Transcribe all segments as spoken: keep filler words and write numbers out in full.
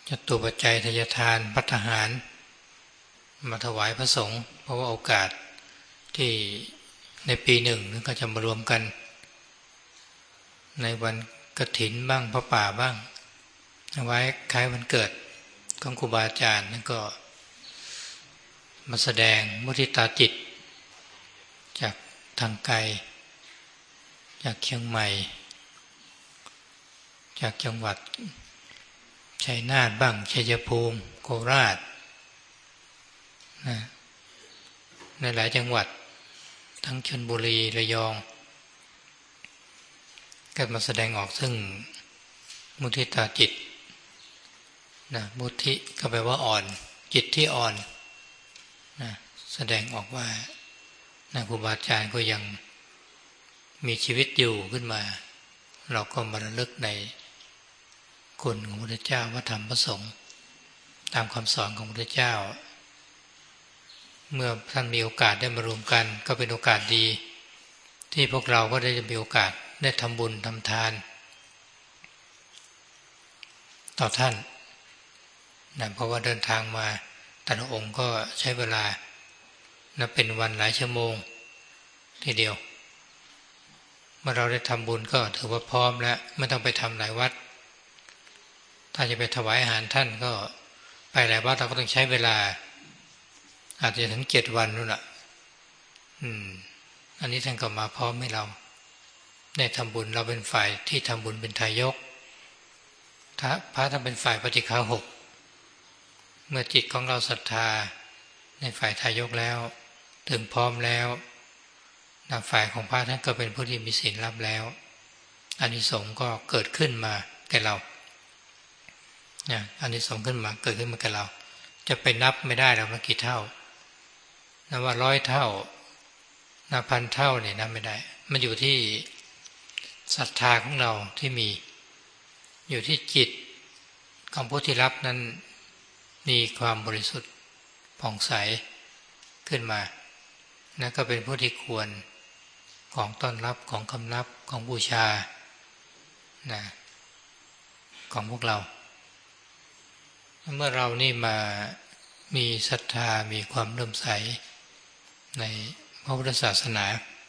จตุปัจจัยทายทานภัตตาหารมาถวายพระสงฆ์เพราะว่าโอกาสที่ในปีหนึ่งก็จะมารวมกันในวันกฐินบ้างพระป่าบ้างไว้คล้ายวันเกิดของครูบาอาจารย์นั่นก็มาแสดงมุทิตาจิตจากทางไกลจากเชียงใหม่จากจังหวัดชัยนาทบ้างชัยภูมิโคราชนะในหลายจังหวัดทั้งชลบุรีระยองก็มาแสดงออกซึ่งมุทิตาจิตนะมุทิก็แปลว่าอ่อนจิตที่อ่อนนะแสดงออกว่านะครูบาอาจารย์ก็ยังมีชีวิตอยู่ขึ้นมาเราก็มาระลึกในคุณของพระพุทธเจ้าพระธรรมพระสงฆ์ตามคำสอนของพระพุทธเจ้าเมื่อท่านมีโอกาสได้มารวมกันก็เป็นโอกาสดีที่พวกเราก็ได้มีโอกาสได้ทำบุญทำทานต่อท่านนะเพราะว่าเดินทางมาแต่ละองค์ก็ใช้เวลานะเป็นวันหลายชั่วโมงทีเดียวเมื่อเราได้ทำบุญก็ถือว่าพร้อมแล้วไม่ต้องไปทำหลายวัดถ้าจะไปถวายอาหารท่านก็ไปหลายวัดเราก็ต้องใช้เวลาอาจจะถึงเจ็ดวันนู่นแหละอืมอันนี้ท่านก็มาพร้อมให้เราได้ทำบุญเราเป็นฝ่ายที่ทำบุญเป็นทายกถ้าพระท่านเป็นฝ่ายปฏิฆาหกเมื่อจิตของเราศรัทธาในฝ่ายทายกแล้วถึงพร้อมแล้วนะฝ่ายของพระท่านก็เป็นผู้ที่มีศีลรับแล้วอานิสงส์ก็เกิดขึ้นมาแก่เราเนี่ยอานิสงส์ขึ้นมาเกิดขึ้นมาแก่เราจะไปนับไม่ได้หรอกว่ากี่เท่านะว่าร้อยเท่านะพันเท่าเนี่ยนับไม่ได้มันอยู่ที่ศรัทธาของเราที่มีอยู่ที่จิตของผู้ที่รับนั้นมีความบริสุทธิ์ผ่องใสขึ้นมานะก็เป็นผู้ที่ควรของต้อนรับของคำนับของบูชานะของพวกเราเมื่อเรานี่มามีศรัทธามีความเลื่อมใสในพระพุทธศาสนา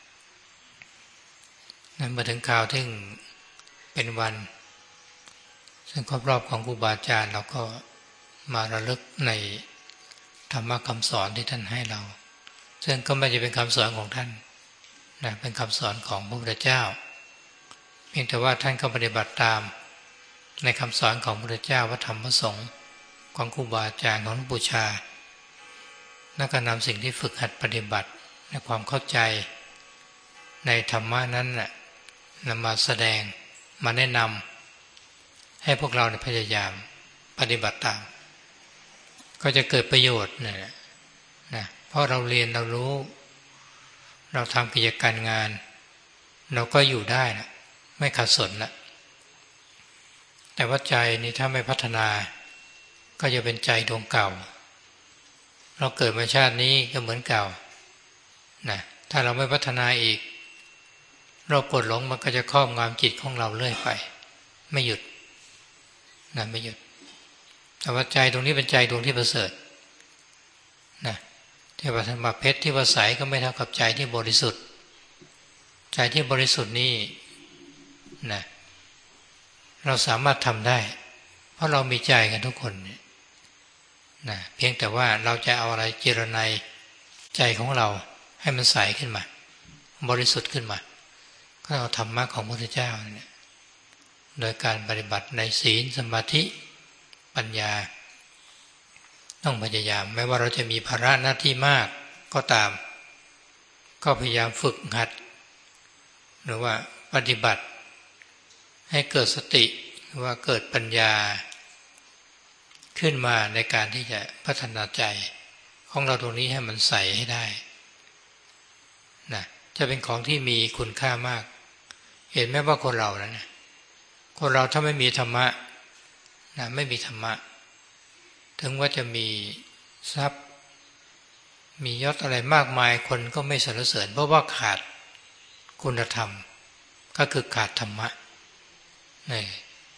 นั้นมาถึงคราวที่เป็นวันซึ่งครบรอบของครูบาอาจารย์เราก็มาระลึกในธรรมะคำสอนที่ท่านให้เราซึ่งก็ไม่ใช่เป็นคำสอนของท่านนะเป็นคำสอนของพระพุทธเจ้าเพียงแต่ว่าท่านก็ปฏิบัติตามในคำสอนของพระพุทธเจ้าพระธรรมพระสงฆ์ของครูบาอาจารย์ของหลวงปู่ชาแล้วก็นำสิ่งที่ฝึกหัดปฏิบัติในความเข้าใจในธรรมะนั้นน่ะนำมาแสดงมาแนะนำให้พวกเราพยายามปฏิบัติตามก็จะเกิดประโยชน์นะนะเพราะเราเรียนเรารู้เราทำกิจการงานเราก็อยู่ได้นะไม่ขัดสนละแต่ว่าใจนี่ถ้าไม่พัฒนาก็จะเป็นใจดวงเก่าเราเกิดมาชาตินี้ก็เหมือนเก่านะถ้าเราไม่พัฒนาอีกเรากดหลงมันก็จะครอบงำจิตของเราเรื่อยไปไม่หยุดนะไม่หยุดแต่ว่าใจตรงนี้เป็นใจดวงที่ประเสริฐนะเทวธรรมเพชรที่ว่าใสก็ไม่เท่ากับใจที่บริสุทธิ์ใจที่บริสุทธิ์นี่นะเราสามารถทำได้เพราะเรามีใจกันทุกคนนะเพียงแต่ว่าเราจะเอาอะไรเจรไนใจของเราให้มันใสขึ้นมาบริสุทธิ์ขึ้นมาก็เอาธรรมะของพระพุทธเจ้าเนี่ยโดยการปฏิบัติในศีลสมาธิปัญญาต้องพยายามไม่ว่าเราจะมีภาระหน้าที่มากก็ตามก็พยายามฝึกหัดหรือว่าปฏิบัติให้เกิดสติหรือว่าเกิดปัญญาขึ้นมาในการที่จะพัฒนาใจของเราตรงนี้ให้มันใสให้ได้นะจะเป็นของที่มีคุณค่ามากเห็นไหมว่าคนเรานะเนี่ยคนเราถ้าไม่มีธรรมะนะไม่มีธรรมะถึงว่าจะมีทรัพย์มียศอะไรมากมายคนก็ไม่สรรเสริญเพราะว่าขาดคุณธรรมก็คือขาดธรรมะนี่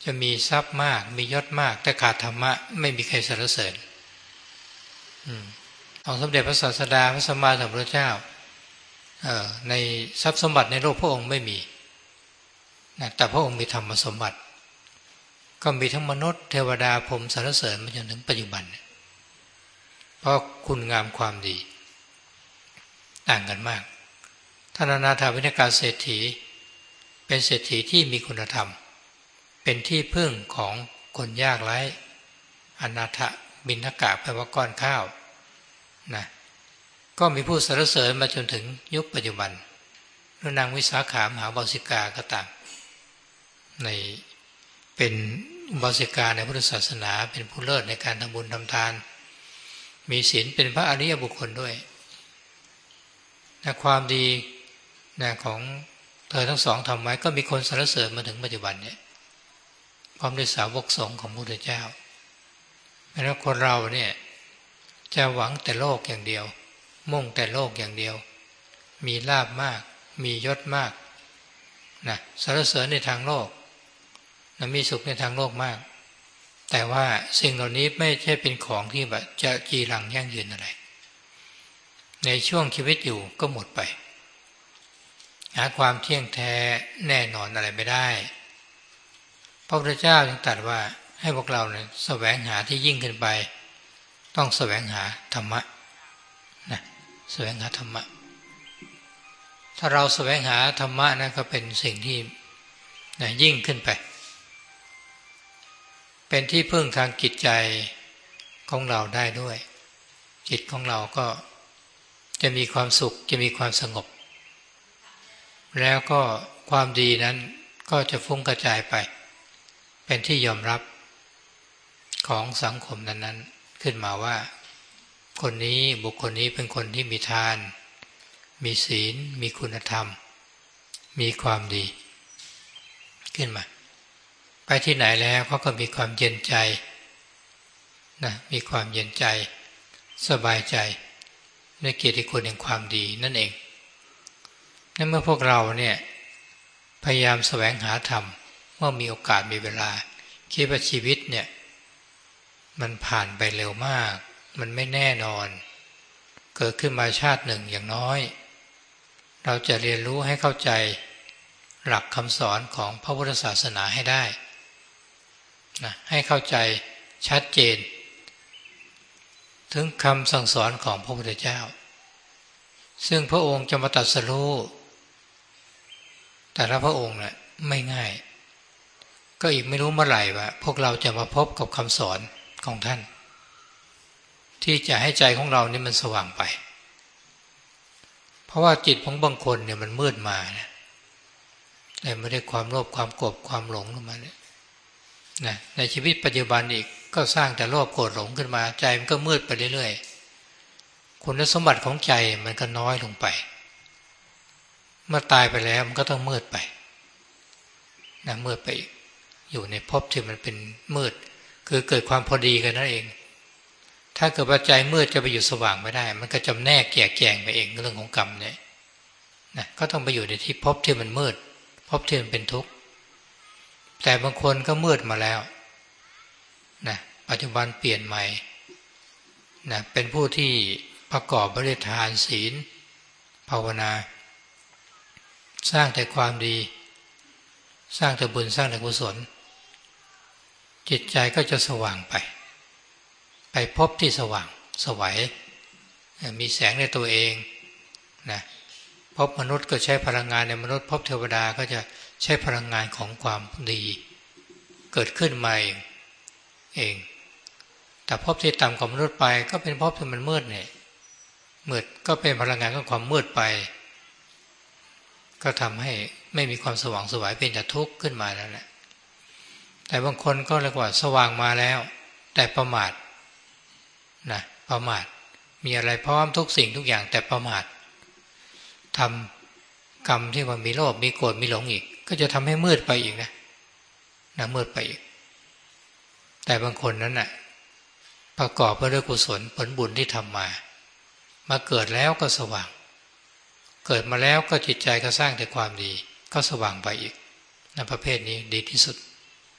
จะมีทรัพย์มากมียศมากแต่ขาดธรรมะไม่มีใครสรรเสริญของสมเด็จพระศาสดาพระสัมมาสัมพุทธเจ้าในทรัพย์สมบัติในโลกพระองค์ไม่มีนะแต่พระองค์มีธรรมสมบัติก็มีทั้งมนุษย์เทวดาพรหมสรรเสริญมาจนถึงปัจจุบันเพราะคุณงามความดีต่างกันมากท่านอนาถาวิณกาเศรษฐีเป็นเศรษฐีที่มีคุณธรรมเป็นที่พึ่งของคนยากไร้อนาถบิณฑกะแปลว่าก้อนข้าวนะก็มีผู้สรรเสริญมาจนถึงยุคปัจจุบันหรือนางวิสาขามหาบาสิกาก็ตามในเป็นบาสิกาในพุทธศาสนาเป็นผู้เลิศในการทำบุญทำทานมีศีลเป็นพระอริยบุคคลด้วยนะความดีนะของเธอทั้งสองทำไว้ก็มีคนสรรเสริญมาถึงปัจจุบันเนี่ยพร้อมด้วยสาวกสงฆ์ของพระพุทธเจ้าแล้วคนเราเนี่ยจะหวังแต่โลกอย่างเดียวมุ่งแต่โลกอย่างเดียวมีลาภมากมียศมากนะสรรเสริญในทางโลกนะมีสุขในทางโลกมากแต่ว่าสิ่งเหล่านี้ไม่ใช่เป็นของที่แบบจะจีรังยั่งยืนอะไรในช่วงชีวิตอยู่ก็หมดไปหาความเที่ยงแท้แน่นอนอะไรไม่ได้พระพุทธเจ้าจึงตรัสว่าให้พวกเราเนี่ยแสวงหาที่ยิ่งขึ้นไปต้องแสวงหาธรรมะนะแสวงหาธรรมะถ้าเราแสวงหาธรรมะนะก็เป็นสิ่งที่นะยิ่งขึ้นไปเป็นที่พึ่งทางจิตใจของเราได้ด้วยจิตของเราก็จะมีความสุขจะมีความสงบแล้วก็ความดีนั้นก็จะฟุ้งกระจายไปเป็นที่ยอมรับของสังคมนั้นๆขึ้นมาว่าคนนี้บุคคลนี้เป็นคนที่มีทานมีศีลมีคุณธรรมมีความดีขึ้นมาไปที่ไหนแล้วเขาก็มีความเย็นใจนะมีความเย็นใจสบายใจในเกียรติคุณแห่งความดีนั่นเองนั่นเมื่อพวกเราเนี่ยพยายามแสวงหาธรรมเมื่อมีโอกาสมีเวลาคิดว่าชีวิตเนี่ยมันผ่านไปเร็วมากมันไม่แน่นอนเกิดขึ้นมาชาติหนึ่งอย่างน้อยเราจะเรียนรู้ให้เข้าใจหลักคำสอนของพระพุทธศาสนาให้ได้นะให้เข้าใจชัดเจนถึงคำสั่งสอนของพระพุทธเจ้าซึ่งพระองค์จะมาตรัสรู้แต่ละพระองค์น่ะไม่ง่ายก็อีกไม่รู้เมื่อไหร่ว่าพวกเราจะมาพบกับคำสอนของท่านที่จะให้ใจของเรานี่มันสว่างไปเพราะว่าจิตของบางคนเนี่ยมันมืดมานะแต่ไม่ได้ความโลภความโกรธความหลงขึ้นมาเนี่ยนะในชีวิตปัจจุบันอีกก็สร้างแต่โลภโกรธหลงขึ้นมาใจมันก็มืดไปเรื่อยๆคุณสมบัติของใจมันก็น้อยลงไปเมื่อตายไปแล้วมันก็ต้องมืดไปนะมืดไปอยู่ในภพที่มันเป็นมืดคือเกิดความพอดีกันนั่นเองถ้าเกิดว่าใจมืดจะไปอยู่สว่างไม่ได้มันก็จำแนกแยกแยงไปเองเรื่องของกรรมเนี่ยนะก็ต้องไปอยู่ในที่ภพที่มันมืดภพที่มันเป็นทุกข์แต่บางคนก็มืดมาแล้วนะปัจจุบันเปลี่ยนใหม่นะเป็นผู้ที่ประกอบบริทานศีลภาวนาสร้างแต่ความดีสร้างแต่บุญสร้างแต่กุศลจิตใจก็จะสว่างไปไปพบที่สว่างสวัยมีแสงในตัวเองนะพบมนุษย์ก็ใช้พลังงานในมนุษย์พบเทวดาก็จะใช้พลังงานของความดีเกิดขึ้นมาเองเองแต่พบที่ต่ำกว่ามนุษย์ไปก็เป็นพบที่มันมืดเนี่ยมืดก็เป็นพลังงานของความมืดไปก็ทำให้ไม่มีความสว่างสวายเป็นแต่ทุกข์ขึ้นมาแล้วแหละแต่บางคนก็เรียกว่าสว่างมาแล้วแต่ประมาทนะประมาทมีอะไรพร้อมทุกสิ่งทุกอย่างแต่ประมาททำกรรมที่ว่ามีโลภมีโกรธมีหลงอีกก็จะทำให้มืดไปอีกนะนะมืดไปอีกแต่บางคนนั้นน่ะประกอบไปด้วยกุศลผลบุญที่ทำมามาเกิดแล้วก็สว่างเกิดมาแล้วก็จิตใจก็สร้างแต่ความดีก็สว่างไปอีกนะประเภทนี้ดีที่สุด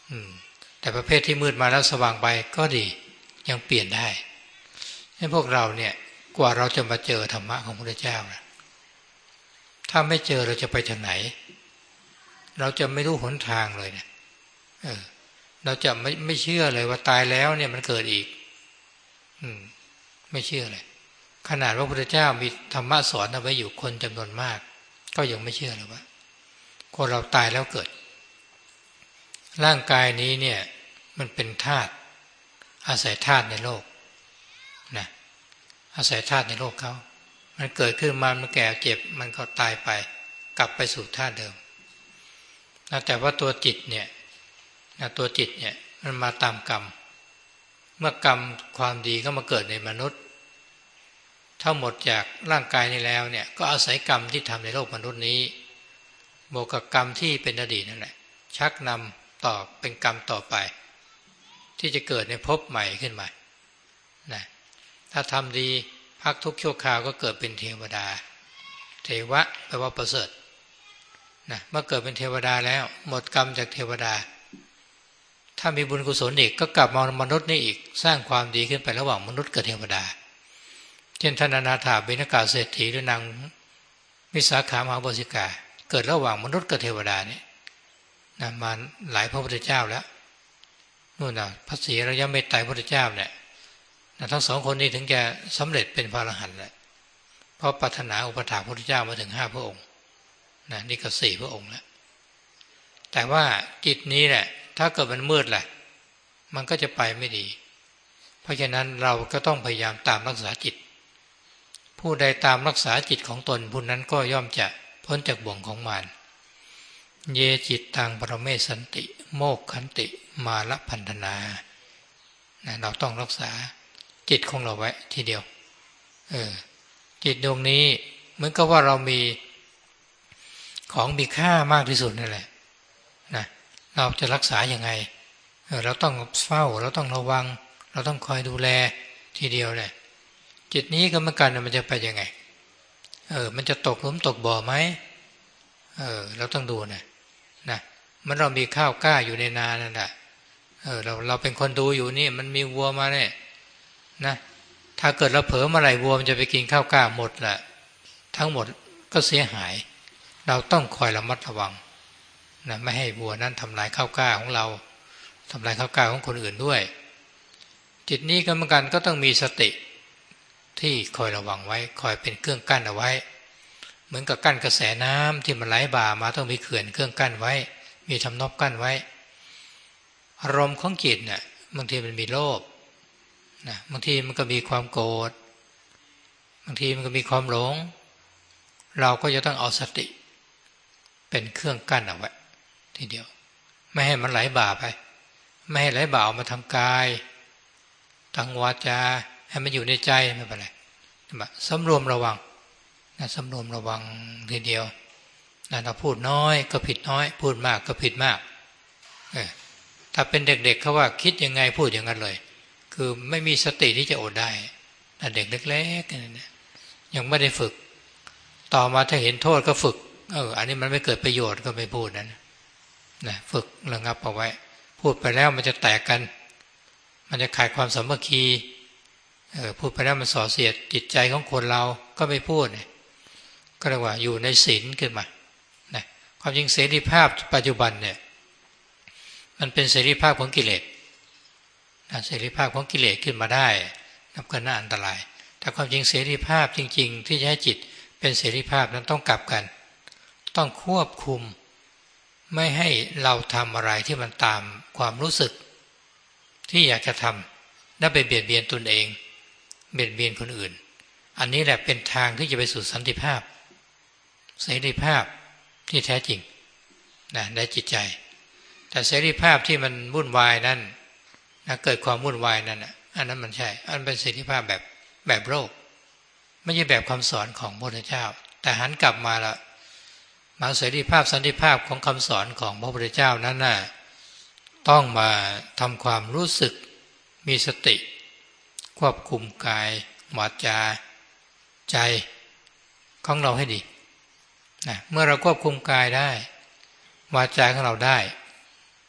อืมแต่ประเภทที่มืดมาแล้วสว่างไปก็ดียังเปลี่ยนได้ให้พวกเราเนี่ยกว่าเราจะมาเจอธรรมะของพระพุทธเจ้านะถ้าไม่เจอเราจะไปทางไหนเราจะไม่รู้หนทางเลยเนี่ยเออเราจะไม่ไม่เชื่อเลยว่าตายแล้วเนี่ยมันเกิดอีกอืมไม่เชื่อเลยขนาดว่าพระพุทธเจ้ามีธรรมะสอนเอาไว้อยู่คนจำนวนมากก็ยังไม่เชื่อเลยว่าคนเราตายแล้วเกิดร่างกายนี้เนี่ยมันเป็นธาตุอาศัยธาตุในโลกนะอาศัยธาตุในโลกเขามันเกิดขึ้นมามันแก่เจ็บมันก็ตายไปกลับไปสู่ธาตุเดิมนะแต่ว่าตัวจิตเนี่ยนะตัวจิตเนี่ยมันมาตามกรรมเมื่อกรรมความดีก็มาเกิดในมนุษย์ถ้าหมดจากร่างกายนี้แล้วเนี่ยก็อาศัยกรรมที่ทำในโลกมนุษย์นี้บวกกับกรรมที่เป็นอดีตนั่นแหละชักนำต่อเป็นกรรมต่อไปที่จะเกิดในภพใหม่ขึ้นมานะถ้าทำดีพักทุกข์ชั่วคราวก็เกิดเป็นเทวดาเทวะแปลว่าประเสริฐนะเมื่อเกิดเป็นเทวดาแล้วหมดกรรมจากเทวดาถ้ามีบุญกุศลอีกก็กลับมามนุษย์นี่อีกสร้างความดีขึ้นไประหว่างมนุษย์กับเทวดาเช่นท่านอนาถาบิณกเศรษฐีหรือนางวิสาขามหาบสิกาเกิดระหว่างมนุษย์กับเทวดานี่นะมาหลายพระพุทธเจ้าแล้วนู่นน่ะพระศรีอริยเมตไตรพระพุทธเจ้าเนี่ยนะทั้งสองคนนี้ถึงจะสำเร็จเป็นพระอรหันต์แล้วเพราะปรารถนาอุปถากพระพุทธเจ้ามาถึงห้าพระองค์นะนี่ก็สี่พระองค์แล้วแต่ว่าจิตนี้แหละถ้าเกิดมันมืดแหละมันก็จะไปไม่ดีเพราะฉะนั้นเราก็ต้องพยายามตามรักษาจิตผู้ใดตามรักษาจิตของตนผู้นั้นก็ย่อมจะพ้นจากบ่วงของมารเยจิตตังปรเมสันติโมกขันติมาละพันธนานะเราต้องรักษาจิตของเราไว้ทีเดียวเออจิตดวงนี้เหมือนกับว่าเรามีของมีค่ามากที่สุดนั่นแหละนะเราจะรักษาอย่างไงเออเราต้องเฝ้าเราต้องระวังเราต้องคอยดูแลทีเดียวเลยจิตนี้ก็เหมือนกันมันจะไปยังไงเออมันจะตกหลุมตกบ่อไหมเออเราต้องดูนะนะมันเรามีข้าวกล้าอยู่ในนานั่นแหละเออเราเราเป็นคนดูอยู่นี่มันมีวัวมาเนี่ยนะถ้าเกิดเราเผลอเมื่อไหร่วัวมันจะไปกินข้าวกล้าหมดแหละทั้งหมดก็เสียหายเราต้องคอยระมัดระวังนะไม่ให้วัวนั้นทำลายข้าวกล้าของเราทำลายข้าวกล้าของคนอื่นด้วยจิตนี้ก็เหมือนกันก็ต้องมีสติที่คอยระวังไว้คอยเป็นเครื่องกั้นเอาไว้เหมือนกับกั้นกระแสน้ำที่มันไหลบ่ามาต้องมีเขื่อนเครื่องกั้นไว้มีทำนบกั้นไว้อารมณ์ของจิตเนี่ยบางทีมันมีโลภนะบางทีมันก็มีความโกรธบางทีมันก็มีความหลงเราก็จะต้องเอาสติเป็นเครื่องกั้นเอาไว้ทีเดียวไม่ให้มันไหลบ่าไปไม่ให้ไหลบ่าออกมาทางกายทางวาจาให้มันอยู่ในใจไม่เป็นไรสำรวมระวังนะสำรวมระวังทีเดียวนะเราพูดน้อยก็ผิดน้อยพูดมากก็ผิดมากเออถ้าเป็นเด็กๆ เ, เขาว่าคิดยังไงพูดอย่างนั้นเลยคือไม่มีสติที่จะอดได้แต่เด็กเล็กๆเนี่ยยังไม่ได้ฝึกต่อมาถ้าเห็นโทษก็ฝึกเอออันนี้มันไม่เกิดประโยชน์ก็ไม่พูดนั้นนะฝึกระงับเอาไว้พูดไปแล้วมันจะแตกกันมันจะขาดความสามัคคีเออพูดไปแล้วมันส่อเสียดจิตใจของคนเราก็ไม่พูดเนี่ยก็เรียกว่าอยู่ในศีลขึ้นมานะความจริงเสรีภาพปัจจุบันเนี่ยมันเป็นเสรีภาพของกิเลสนะเสรีภาพของกิเลสขึ้นมาได้นับกันน่าอันตรายแต่ความจริงเสรีภาพจริงๆที่จะให้จิตเป็นเสรีภาพนั้นต้องกลับกันต้องควบคุมไม่ให้เราทำอะไรที่มันตามความรู้สึกที่อยากจะทำและไปเบียดเบียนตนเองเบียดเบียนคนอื่นอันนี้แหละเป็นทางที่จะไปสู่สันติภาพเสรีภาพที่แท้จริงนะในจิตใจแต่เสรีภาพที่มันวุ่นวายนั้นนะเกิดความวุ่นวายนั้นนะอันนั้นมันใช่อันเป็นเสรีภาพแบบแบบโลกไม่ใช่แบบคำสอนของพระพุทธเจ้าแต่หันกลับมาละมาเสรีภาพสันติภาพของคำสอนของพระพุทธเจ้านั้นน่ะต้องมาทำความรู้สึกมีสติควบคุมกายวาจาใจของเราให้ดีนะเมื่อเราควบคุมกายได้วาจาของเราได้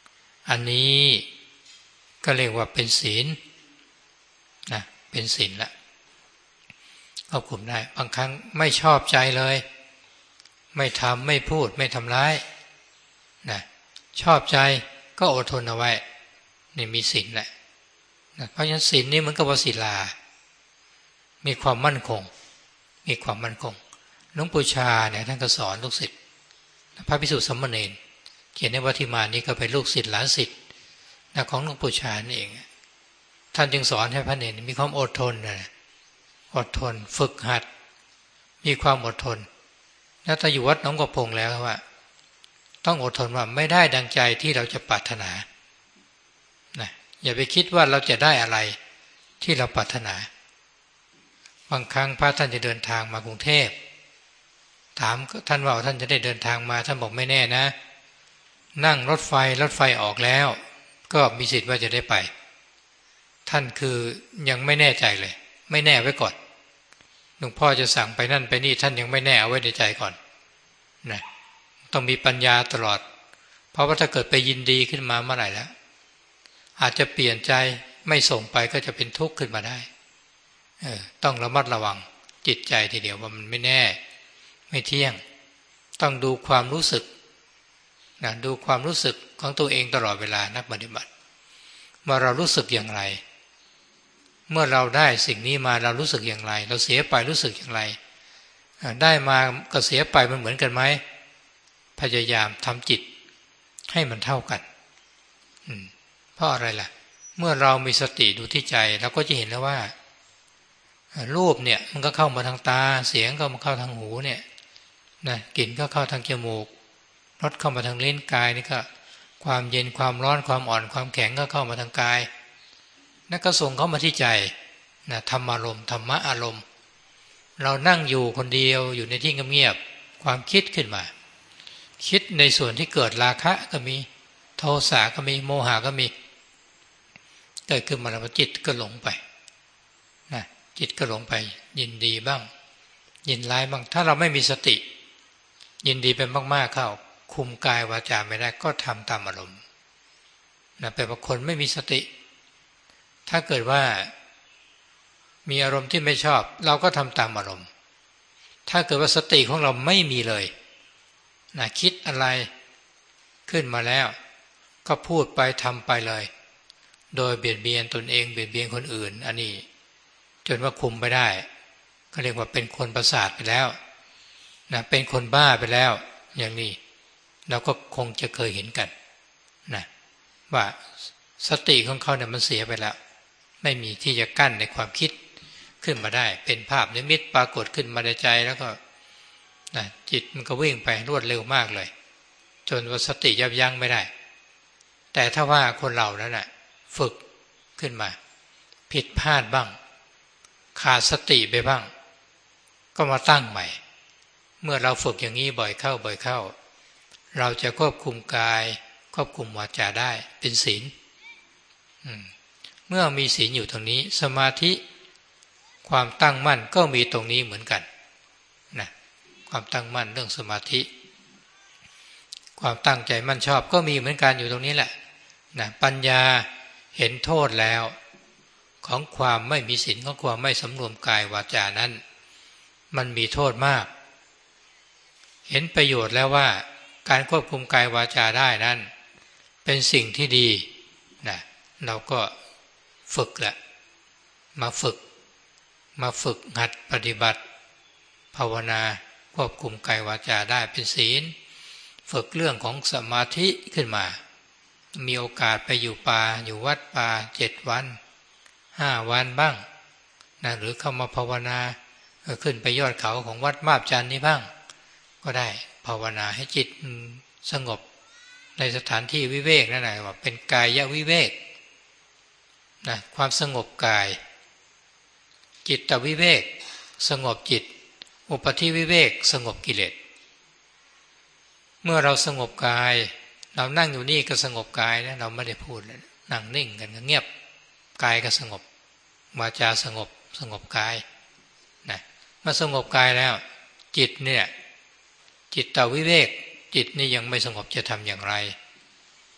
อันนี้ก็เรียกว่าเป็นศีลนะเป็นศีลละควบคุมได้บางครั้งไม่ชอบใจเลยไม่ทำไม่พูดไม่ทำร้ายนะชอบใจก็อดทนเอาไว้นี่มีศีลแหละนะเพราะฉะนั้นศีลนี่มันก็ว่าศีลามีความมั่นคงมีความมั่นคงหลวงปู่ชาเนี่ยท่านก็สอนลูกศิษย์พระภิกษุสามเณรเขียนในวัตถิมานี้ก็เป็นลูกศิษย์หลานศิษย์นะของหลวงปู่ชาเองท่านจึงสอนให้พระเณรมีความอดทนนะอดทนฝึกหัดมีความอดทนแล้วถ้าอยู่วัดหนองกระพงแล้วว่าต้องอดทนว่าไม่ได้ดังใจที่เราจะปรารถนานะอย่าไปคิดว่าเราจะได้อะไรที่เราปรารถนาบางครั้งพระท่านจะเดินทางมากรุงเทพถามท่านว่าท่านจะได้เดินทางมาท่านบอกไม่แน่นะนั่งรถไฟรถไฟออกแล้วก็มีสิทธิ์ว่าจะได้ไปท่านคือยังไม่แน่ใจเลยไม่แน่ไว้ก่อนหลวงพ่อจะสั่งไปนั่นไปนี่ท่านยังไม่แน่เอาไว้ในใจก่อนนะต้องมีปัญญาตลอดเพราะว่าถ้าเกิดไปยินดีขึ้นมาเมื่อไหร่แล้วอาจจะเปลี่ยนใจไม่ส่งไปก็จะเป็นทุกข์ขึ้นมาได้เออต้องระมัดระวังจิตใจทีเดียวว่ามันไม่แน่ไม่เที่ยงต้องดูความรู้สึกนะดูความรู้สึกของตัวเองตลอดเวลานักปฏิบัติเมื่อเรารู้สึกอย่างไรเมื่อเราได้สิ่งนี้มาเรารู้สึกอย่างไรเราเสียไปรู้สึกอย่างไรได้มาก็เสียไปมันเหมือนกันไหมพยายามทำจิตให้มันเท่ากันเพราะอะไรล่ะเมื่อเรามีสติดูที่ใจเราก็จะเห็นแล้วว่ารูปเนี่ยมันก็เข้ามาทางตาเสียงก็มาเข้าทางหูเนี่ยนะกลิ่นก็เข้าทางจมูกรสเข้ามาทางลิ้นกายนี่ก็ความเย็นความร้อนความอ่อนความแข็งก็เข้ามาทางกายนั่นก็ส่งเข้ามาที่ใจนะธรรมารมณ์ธรรมะอารมณ์เรานั่งอยู่คนเดียวอยู่ในที่เงียบๆความคิดขึ้นมาคิดในส่วนที่เกิดราคะก็มีโทสะก็มีโมหะก็มีเกิดขึ้นมาแล้วจิตก็หลงไปนะจิตก็หลงไปยินดีบ้างยินร้ายบ้างถ้าเราไม่มีสติยินดีเป็นมากๆเข้าคุมกายวาจาไม่ได้ก็ทำตามอารมณ์นะเป็นบางคนไม่มีสติถ้าเกิดว่ามีอารมณ์ที่ไม่ชอบเราก็ทำตามอารมณ์ถ้าเกิดว่าสติของเราไม่มีเลยนะคิดอะไรขึ้นมาแล้วก็พูดไปทำไปเลยโดยเบียดเบียนตนเองเบียดเบียนคนอื่นอันนี้จนว่าคุมไม่ได้ก็เรียกว่าเป็นคนประสาทไปแล้วนะเป็นคนบ้าไปแล้วอย่างนี้เราก็คงจะเคยเห็นกันนะว่าสติของเขาเนี่ยมันเสียไปแล้วไม่มีที่จะกั้นในความคิดขึ้นมาได้เป็นภาพนิมิตปรากฏขึ้นมาในใจแล้วก็นะจิตมันก็วิ่งไปรวดเร็วมากเลยจนว่าสติยับยั้งไม่ได้แต่ถ้าว่าคนเรานั้นน่ะฝึกขึ้นมาผิดพลาดบ้างขาดสติไปบ้างก็มาตั้งใหม่เมื่อเราฝึกอย่างนี้บ่อยเข้าบ่อยเข้าเราจะควบคุมกายควบคุมวาจาได้เป็นศีลเมื่อมีศีลอยู่ตรงนี้สมาธิความตั้งมั่นก็มีตรงนี้เหมือนกันนะความตั้งมั่นเรื่องสมาธิความตั้งใจมั่นชอบก็มีเหมือนกันอยู่ตรงนี้แหละนะปัญญาเห็นโทษแล้วของความไม่มีศีลของความไม่สำรวมกายวาจานั้นมันมีโทษมากเห็นประโยชน์แล้วว่าการควบคุมกายวาจาได้นั้นเป็นสิ่งที่ดีนะเราก็ฝึกแหละมาฝึกมาฝึกหัดปฏิบัติภาวนาควบคุมกายวาจาได้เป็นศีลฝึกเรื่องของสมาธิขึ้นมามีโอกาสไปอยู่ป่าอยู่วัดป่าเจ็ดวันห้าวันบ้างนะหรือเข้ามาภาวนาขึ้นไปยอดเขาของวัดมาบจันทร์นี้บ้างก็ได้ภาวนาให้จิตสงบในสถานที่วิเวกนั่นแหละว่าเป็นกายวิเวกนะความสงบกายจิตวิเวกสงบจิตอุปธิวิเวกสงบกิเลสเมื่อเราสงบกายเรานั่งอยู่นี่ก็สงบกายนะเราไม่ได้พูดนั่งนิ่งกันเงียบกายก็สงบวาจาสงบสงบกายนะเมื่อสงบกายแล้วจิตเนี่ยจิตตวิเวกจิตนี่ยังไม่สงบจะทำอย่างไร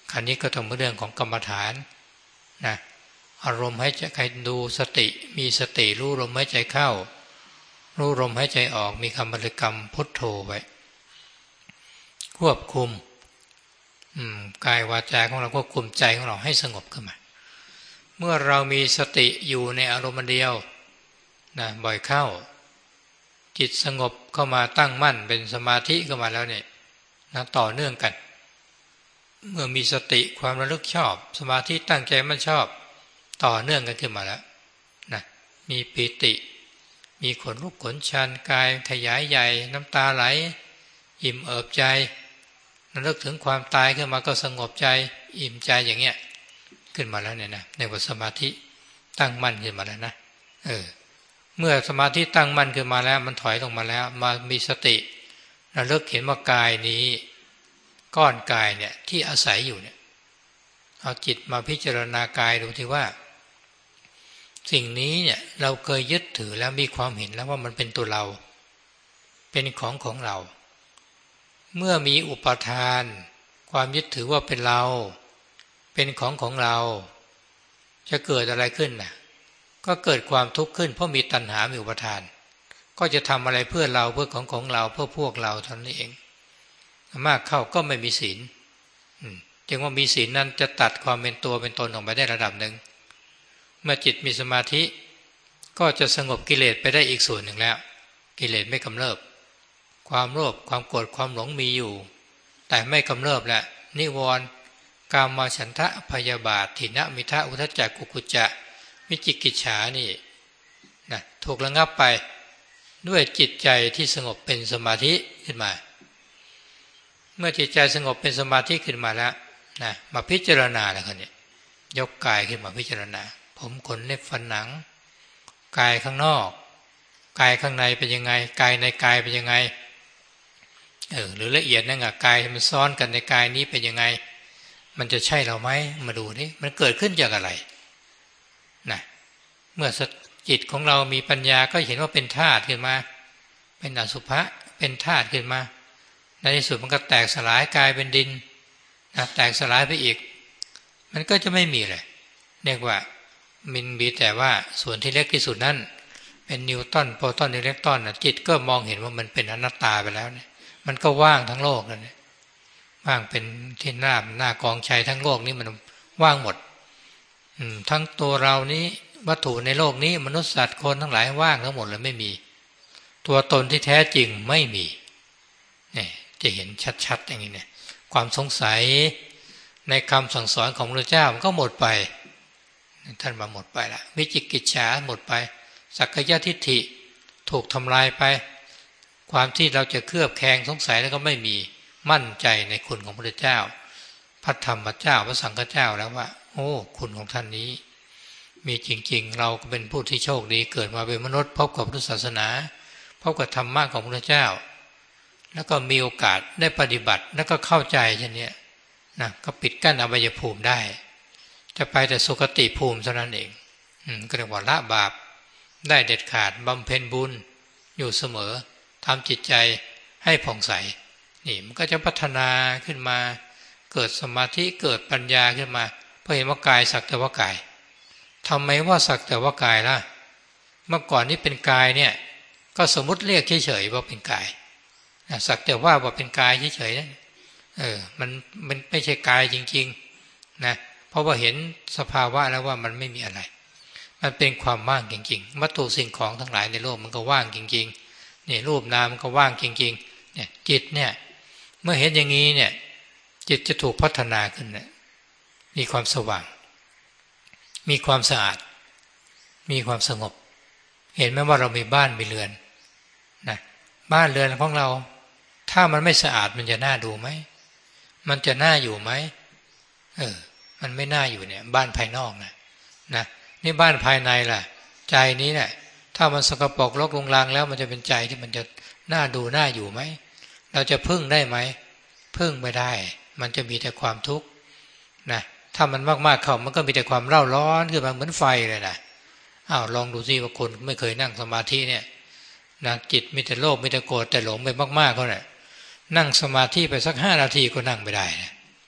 คราวนี้ก็ต้องเป็นเรื่องของกรรมฐานนะอารมณ์ให้ใจใครดูสติมีสติรู้ลมหายใจเข้ารู้ลมหายใจออกมีคำบริกรรมพุทโธไว้ควบคุมกายวาจาของเราควบคุมใจของเราให้สงบขึ้นมาเมื่อเรามีสติอยู่ในอารมณ์เดียวนะบ่อยเข้าจิตสงบเข้ามาตั้งมั่นเป็นสมาธิเข้ามาแล้วเนี่ยนะต่อเนื่องกันเมื่อมีสติความระลึกชอบสมาธิตั้งใจมันชอบต่อเนื่องกันขึ้นมาแล้วนะมีปิติมีขนลุกขนชันกายขยายใหญ่น้ำตาไหลอิ่มเอิบใจระลึกถึงความตายขึ้นมาก็สงบใจอิ่มใจอย่างเงี้ยขึ้นมาแล้วเนี่ยนะในบทสมาธิตั้งมั่นขึ้นมาแล้วนะเออเมื่อสมาธิตั้งมั่นขึ้นมาแล้วมันถอยลงมาแล้วมามีสติระลึกเห็นว่ากายนี้ก้อนกายเนี่ยที่อาศัยอยู่เนี่ยเอาจิตมาพิจารณากายดูที่ว่าสิ่งนี้เนี่ยเราเคยยึดถือแล้วมีความเห็นแล้วว่ามันเป็นตัวเราเป็นของของเราเมื่อมีอุปทานความยึดถือว่าเป็นเราเป็นของของเราจะเกิดอะไรขึ้นน่ะก็เกิดความทุกข์ขึ้นเพราะมีตัณหามีอุปทานก็จะทำอะไรเพื่อเราเพื่อของของเราเพื่อพวกเราเท่านั้นเองมากเข้าก็ไม่มีศีลจึงว่ามีศีลนั้นจะตัดความเป็นตัวเป็นตนออกไปได้ระดับหนึ่งเมื่อจิตมีสมาธิก็จะสงบกิเลสไปได้อีกส่วนหนึ่งแล้วกิเลสไม่กำเริบความโลภความโกรธความหลงมีอยู่แต่ไม่กำเริบแล้วนิวรณ์กามฉันทะพยาบาทถินมิทะอุทธัจจะกุกุจจะวิจิกิจฉานี่นะถูกระงับไปด้วยจิตใจที่สงบเป็นสมาธิขึ้นมาเมื่อจิตใจสงบเป็นสมาธิขึ้นมาแล้วนะมาพิจารณาแล้วคนนี้ยกกายขึ้นมาพิจารณาผมขนเล็บฟันหนังกายข้างนอกกายข้างในเป็นยังไงกายในกายเป็นยังไงเออหรือละเอียดนั่นอะกายมันซ้อนกันในกายนี้เป็นยังไงมันจะใช่เราไหมมาดูนี่มันเกิดขึ้นจากอะไรนะเมื่อจิตของเรามีปัญญาก็เห็นว่าเป็นธาตุขึ้นมาเป็นอสุภะเป็นธาตุขึ้นมาในที่สุดมันก็แตกสลายกลายเป็นดินนะแตกสลายไปอีกมันก็จะไม่มีเลยเรียกว่ามันมีแต่ว่าส่วนที่เล็กที่สุดนั้นเป็นนิวตันโปรตอนอิเล็กตรอนจิตก็มองเห็นว่ามันเป็นอนัตตาไปแล้วเนี่ยมันก็ว่างทั้งโลกแล้วเนี่ยว่างเป็นที่หน้าหน้ากองชัยทั้งโลกนี้มันว่างหมดทั้งตัวเรานี้วัตถุในโลกนี้มนุษย์สัตว์คนทั้งหลายว่างทั้งหมดเลยไม่มีตัวตนที่แท้จริงไม่มีเนี่ยจะเห็นชัดๆอย่างนี้เนี่ยความสงสัยในคำสั่งสอนของพระเจ้ามันก็หมดไปท่านมาหมดไปละวิจิกิจฉาหมดไปสักกายทิฏฐิถูกทำลายไปความที่เราจะเคลือบแคลงสงสัยแล้วก็ไม่มีมั่นใจในคุณของพระเจ้าพระธรรมเจ้าพระสังฆเจ้าแล้วว่าโอ้คุณของท่านนี้มีจริงๆเราก็เป็นผู้ที่โชคดีเกิดมาเป็นมนุษย์พบกับพุทธศาสนาพบกับธรรมะของพระเจ้าแล้วก็มีโอกาสได้ปฏิบัติแล้วก็เข้าใจเช่นนี้นะก็ปิดกั้นอบายภูมิได้จะไปแต่สุคติภูมิเท่านั้นเองอืมก็เรียกว่าละบาปได้เด็ดขาดบำเพ็ญบุญอยู่เสมอทำจิตใจให้ผ่องใสนี่มันก็จะพัฒนาขึ้นมาเกิดสมาธิเกิดปัญญาขึ้นมาเพราะเห็นว่ากายสักแต่ว่ากายทำไมว่าสักแต่ว่ากายล่ะเมื่อก่อนนี้เป็นกายเนี่ยก็สมมติเรียกเฉยๆว่าเป็นกายสักแต่ว่าว่าเป็นกายเฉยๆเออมันมันไม่ใช่กายจริงๆนะเพราะว่าเห็นสภาวะแล้วว่ามันไม่มีอะไรมันเป็นความว่างจริงๆวัตถุสิ่งของทั้งหลายในโลกมันก็ว่างจริงๆนี่รูปนามมันก็ว่างจริงๆเนี่ยจิตเนี่ยเมื่อเห็นอย่างนี้เนี่ยจิตจะถูกพัฒนาขึ้นนะมีความสว่างมีความสะอาดมีความสงบเห็นไหมว่าเรามีบ้านมีเรือนนะบ้านเรือนของเราถ้ามันไม่สะอาดมันจะน่าดูไหมมันจะน่าอยู่ไหมเออมันไม่น่าอยู่เนี่ยบ้านภายนอกนะนะนี่บ้านภายในล่ะใจนี้เนี่ยถ้ามันสกปรกรกรุงรังแล้วมันจะเป็นใจที่มันจะน่าดูน่าอยู่ไหมเราจะพึ่งได้ไหมพึ่งไม่ได้มันจะมีแต่ความทุกข์นะถ้ามันมากๆเข้ามันก็มีแต่ความเร่าร้อนขึ้นมาเหมือนไฟเลยนะอ้าวลองดูสิว่าคนไม่เคยนั่งสมาธิเนี่ยนะจิตมีแต่โลภมีแต่โกรธแต่หลงไปมากๆเขาเนี่ยนั่งสมาธิไปสักห้านาทีก็นั่งไม่ได้นะ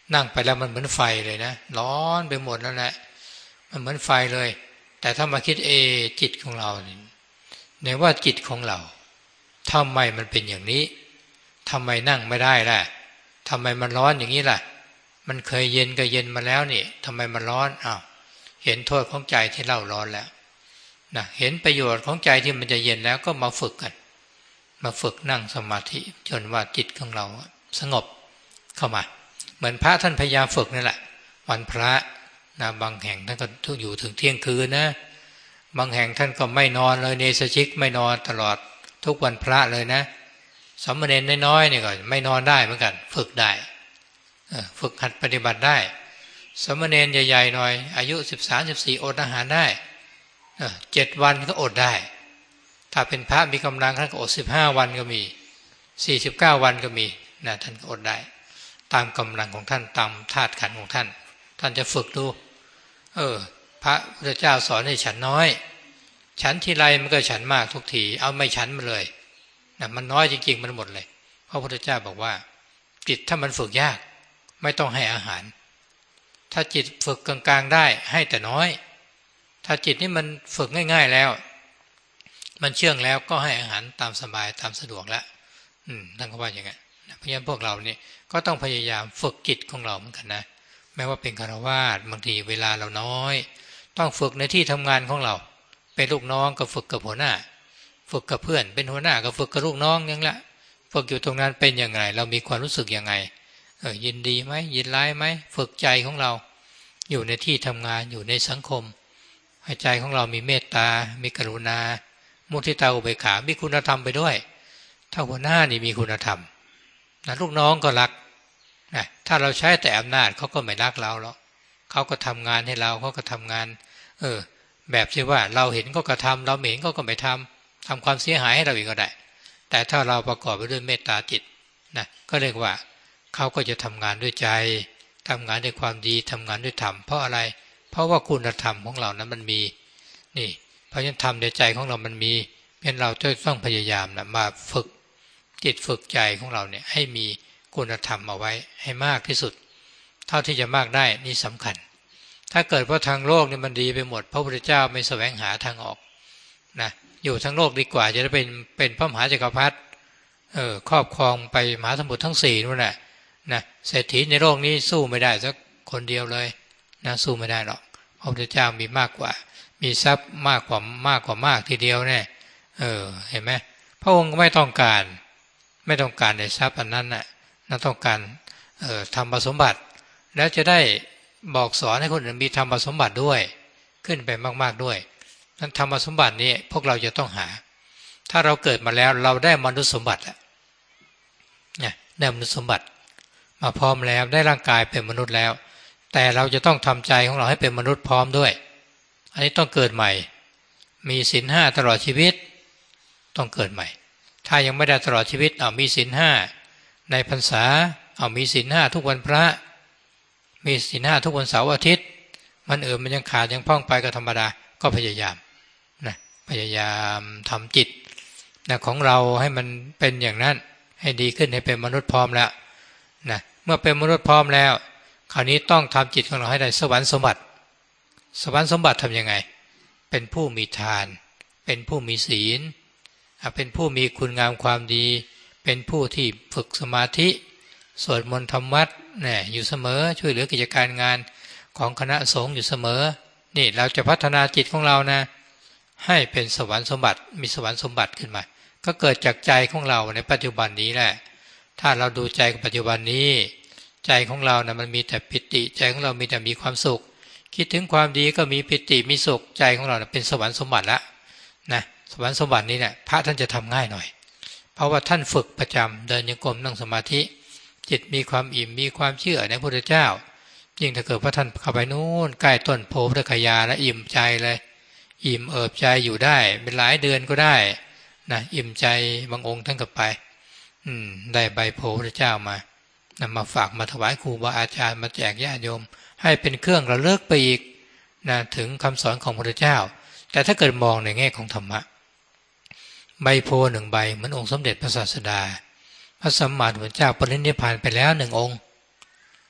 นั่งไปแล้วมันเหมือนไฟเลยนะร้อนไปหมดแล้วแหละมันเหมือนไฟเลยแต่ถ้ามาคิดเอจิตของเราเนี่ยในว่าจิตของเราทำไมมันเป็นอย่างนี้ทำไมนั่งไม่ได้ล่ะทำไมมันร้อนอย่างนี้ล่ะมันเคยเย็นก็เย็นมาแล้วนี่ทำไมมันร้อนอ้าวเห็นโทษของใจที่เล่าร้อนแล้วนะเห็นประโยชน์ของใจที่มันจะเย็นแล้วก็มาฝึกกันมาฝึกนั่งสมาธิจนว่าจิตของเราสงบเข้ามาเหมือนพระท่านพยายามฝึกนั่นแหละวันพระนะบางแห่งท่านก็อยู่ถึงเที่ยงคืนนะบางแห่งท่านก็ไม่นอนเลยเนสชิกไม่นอนตลอดทุกวันพระเลยนะสามเณรน้อยๆนี่ก็ไม่นอนได้เหมือนกันฝึกได้ฝึกหัดปฏิบัติได้สามเณรใหญ่ๆหน่อยอายุสิบสาม สิบสี่อดอาหารได้เจ็ดวันก็อดได้ถ้าเป็นพระมีกำลังท่านก็อดสิบห้าวันก็มีสี่สิบเก้าวันก็มีนะท่านก็อดได้ตามกำลังของท่านตามธาตุขันธ์ของท่านท่านจะฝึกดูเออพระพุทธเจ้าสอนให้ฉันน้อยฉันทีไรมันก็ฉันมากทุกทีเอาไม่ฉันมาเลยนะมันน้อยจริงๆมันหมดเลยเพราะพระพุทธเจ้าบอกว่าจิตถ้ามันฝึกยากไม่ต้องให้อาหารถ้าจิตฝึกกลางๆได้ให้แต่น้อยถ้าจิตนี่มันฝึกง่ายๆแล้วมันเชื่องแล้วก็ให้อาหารตามสบายตามสะดวกแล้วอืมท่านก็ว่าอย่างไงเพราะฉะนั้นพวกเรานี่ก็ต้องพยายามฝึกจิตของเราเหมือนกันนะแม้ว่าเป็นฆราวาสบางทีเวลาเราน้อยต้องฝึกในที่ทำงานของเราเป็นลูกน้องก็ฝึกกับหัวหน้าฝึกกับเพื่อนเป็นหัวหน้าก็ฝึกกับลูกน้องอย่างละฝึกอยู่ตรงนั้นเป็นยังไงเรามีความรู้สึกยังไงเออยินดีไหมยินร้ายไหมฝึกใจของเราอยู่ในที่ทำงานอยู่ในสังคมให้ใจของเรามีเมตตามีกรุณามุทิตาอุเบกขามีคุณธรรมไปด้วยถ้าหัวหน้านี่มีคุณธรรมนะลูกน้องก็รักนะถ้าเราใช้แต่อำนาจเขาก็ไม่รักเราหรอกเขาก็ทำงานให้เราเขาก็ทำงานเออแบบที่ว่าเราเห็นก็กระทำเราไม่เห็นก็ก็ไม่ทำทำความเสียหายให้เราอีกก็ได้แต่ถ้าเราประกอบไปด้วยเมตตาจิตนะก็เรียกว่าเขาก็จะทำงานด้วยใจทำงานด้วยความดีทำงานด้วยธรรมเพราะอะไรเพราะว่าคุณธรรมของเรานั้นมันมีนี่เพราะฉะนั้นธรรมในใจของเรามันมีเพราะเราจะต้องพยายามนะมาฝึกจิตฝึกใจของเราเนี่ยให้มีคุณธรรมเอาไว้ให้มากที่สุดเท่าที่จะมากได้นี่สำคัญถ้าเกิดว่าทางโลกนี่มันดีไปหมดพระพุทธเจ้าไม่แสวงหาทางออกนะอยู่ทั้งโลกดีกว่าจะได้เป็นเป็นพระมหาจักรพรรดิเออครอบครองไปมหาสมุทรทั้งสี่นู่นแหละนะเศรษฐีในโลกนี้สู้ไม่ได้สักคนเดียวเลยนะสู้ไม่ได้หรอกพระพุทธเจ้ามีมากกว่ามีทรัพย์มากกว่ามากกว่ามากทีเดียวเนี่ยเออเห็นไหมพระองค์ไม่ต้องการไม่ต้องการในทรัพย์อันนั้นน่ะน่าต้องการเอ่อธรรมสมบัติแล้วจะได้บอกสอนให้คนอื่นมีธรรมสมบัติด้วยขึ้นไปมากๆด้วยนั้นธรรมสมบัตินี้พวกเราจะต้องหาถ้าเราเกิดมาแล้วเราได้มนุษย์สมบัติเนี่ยได้มนุษย์สมบัติมาพร้อมแล้วได้ร่างกายเป็นมนุษย์แล้วแต่เราจะต้องทำใจของเราให้เป็นมนุษย์พร้อมด้วยอันนี้ต้องเกิดใหม่มีศีลห้าตลอดชีวิตต้องเกิดใหม่ถ้ายังไม่ได้ตลอดชีวิตเอามีศีลห้าในพรรษาเอามีศีลห้าทุกวันพระมีศีลห้าทุกวันเสาร์อาทิตย์มันเอื่นมันยังขาดยังพ่องไปก็ธรรมดาก็พยายามนะพยายามทำจิตนะของเราให้มันเป็นอย่างนั้นให้ดีขึ้นให้เป็นมนุษย์พร้อมแล้วนะเมื่อเป็นมนุษย์พร้อมแล้วคราวนี้ต้องทำจิตของเราให้ได้สวรรค์สมบัติสวรรค์สมบัติทำยังไงเป็นผู้มีทานเป็นผู้มีศีลเป็นผู้มีคุณงามความดีเป็นผู้ที่ฝึกสมาธิสวดมนต์ทำวัดเนี่ยอยู่เสมอช่วยเหลือกิจการงานของคณะสงฆ์อยู่เสมอนี่เราจะพัฒนาจิตของเรานะให้เป็นสวรรค์สมบัติมีสวรรค์สมบัติขึ้นมาก็เกิดจากใจของเราในปัจจุบันนี้แหละถ้าเราดูใจกับปัจจุบันนี้ใจของเรานะมันมีแต่ปิติใจของเรามีแต่มีความสุขคิดถึงความดีก็มีปิติมีสุขใจของเรานะเป็นสวรรค์สมบัติละนะสวรรค์สมบัตินี้เนี่ยพระท่านจะทำง่ายหน่อยเพราะว่าท่านฝึกประจำเดินโยกมนั่งสมาธิจิตมีความอิ่มมีความเชื่อในพระพุทธเจ้ายิ่งถ้าเกิดพระท่านเข้าไปนู่นใกล้ต้นโพธิ์พระคยาและอิ่มใจเลยอิ่มเอิบใจอยู่ได้เป็นหลายเดือนก็ได้นะอิ่มใจบางองค์ท่านก็ไปอืมได้ใบโพธิ์พระเจ้ามานำมาฝากมาถวายครูบาอาจารย์มาแจกญาติโยมให้เป็นเครื่องระลึกไปอีกนะถึงคำสอนของพระพุทธเจ้าแต่ถ้าเกิดมองในแง่ของธรรมะใบโพหนึ่งใบเหมือนองค์สมเด็จพระศาสดาพระสัมมาสัมพุทธเจ้าปรินิพพานไปแล้วหนึ่งองค์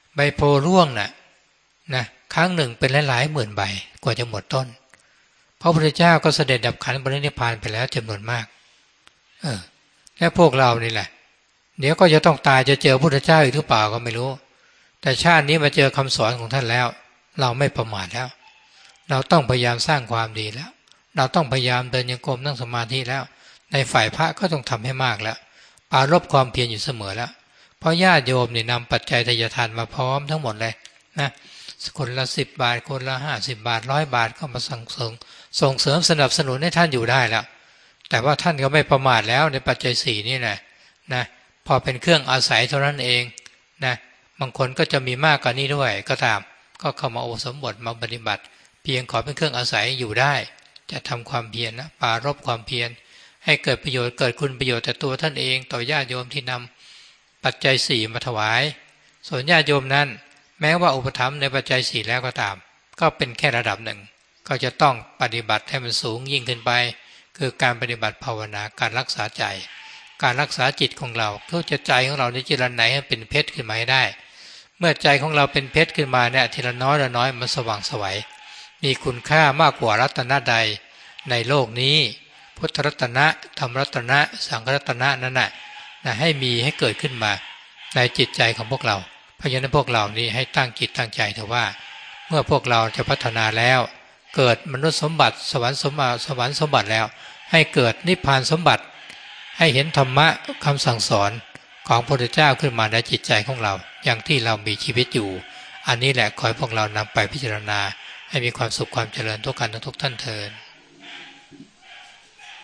ใบโพร่วงน่ะนะครั้งหนึ่งเป็นหลายๆหมื่นใบกว่าจะหมดต้นพระพุทธเจ้าก็เสด็จดับขันธ์ปรินิพพานไปแล้วจำนวนมากเออและพวกเรานี่แหละเดี๋ยวก็จะต้องตายจะเจอพระพุทธเจ้าอีกหรือเปล่าก็ไม่รู้แต่ชาตินี้มาเจอคำสอนของท่านแล้วเราไม่ประมาทแล้วเราต้องพยายามสร้างความดีแล้วเราต้องพยายามเดินโยกมนั่งสมาธิแล้วในฝ่ายพระก็ต้องทำให้มากแล้วปรารภความเพียรอยู่เสมอแล้วเพราะญาติโยมนี่นำปัจจัยทายทานมาพร้อมทั้งหมดเลยนะคนละสิบบาทคนละห้าสิบบาทร้อยบาทก็มาสั่งเสริมส่งเสริมสนับสนุนให้ท่านอยู่ได้แล้วแต่ว่าท่านก็ไม่ประมาทแล้วในปัจจัยสี่นี่แหละนะพอเป็นเครื่องอาศัยเท่านั้นเองนะบางคนก็จะมีมากกว่านี้ด้วยก็ตามก็เข้ามาอุปสมบทมาปฏิบัติเพียงขอเป็นเครื่องอาศัยอยู่ได้จะทำความเพียรนะปรารภความเพียรให้เกิดประโยชน์เกิดคุณประโยชน์แต่ตัวท่านเองต่อญาติโยมที่นำปัจจัยสี่มาถวายส่วนญาติโยมนั้นแม้ว่าอุปถัมภ์ในปัจจัยสี่แล้วก็ตามก็เป็นแค่ระดับหนึ่งก็จะต้องปฏิบัติให้มันสูงยิ่งขึ้นไปคือการปฏิบัติภาวนาการรักษาใจการรักษาจิตของเราเพื่อจะใจของเราในจิตละไหนให้เป็นเพชรขึ้นมาให้ได้เมื่อใจของเราเป็นเพชรขึ้นมาเนี่ยทีละน้อยละน้อยมันสว่างไสวมีคุณค่ามากกว่ารัตนะใดในโลกนี้พุทธรัตนะธรรมรัตนะสังฆรัตนะนั่นน่ะนะให้มีให้เกิดขึ้นมาในจิตใจของพวกเราเพราะฉะนั้นพวกเรานี้ให้ตั้งจิตตั้งใจเถอะว่าเมื่อพวกเราจะพัฒนาแล้วเกิดมนุษย์สมบัติสวรรค์สมบัติสวรรค์สมบัติแล้วให้เกิดนิพพานสมบัติให้เห็นธรรมะคำสั่งสอนของพระพุทธเจ้าขึ้นมาในจิตใจของเราอย่างที่เรามีชีวิตอยู่อันนี้แหละขอให้พวกเรานำไปพิจารณาให้มีความสุขความเจริญทุกกันทุกท่านเทอญ